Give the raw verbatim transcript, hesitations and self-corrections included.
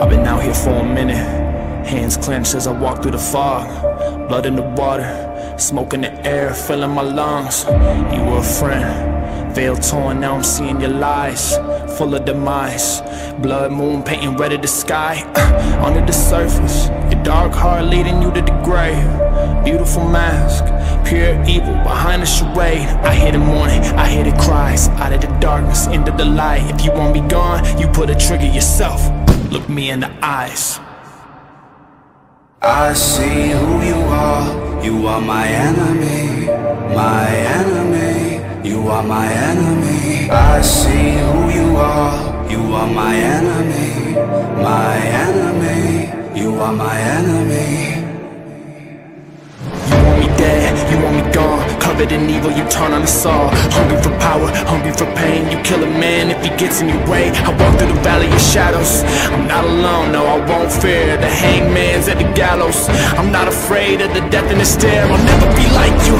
I've been out here for a minute, hands clenched as I walk through the fog. Blood in the water, smoke in the air, filling my lungs. You were a friend, veil torn, now I'm seeing your lies, full of demise. Blood moon painting red of the sky. Under the surface, your dark heart leading you to the grave. Beautiful mask, pure evil behind the charade. I hear the mourning, I hear the cries, out of the darkness, into the light. If you want me gone, you put a trigger yourself. Look me in the eyes. I see who you are. You are my enemy, my enemy. You are my enemy. I see who you are. You are my enemy, my enemy. You are my enemy. You want me dead, you want me gone. Covered in evil, you turn on the saw. Hungry for power, hungry for pain. You kill a man if he gets in your way. I walk through the valley of shadows. I'm not alone, no, I won't fear. The hangman's at the gallows. I'm not afraid of the death in the stare. I'll never be like you,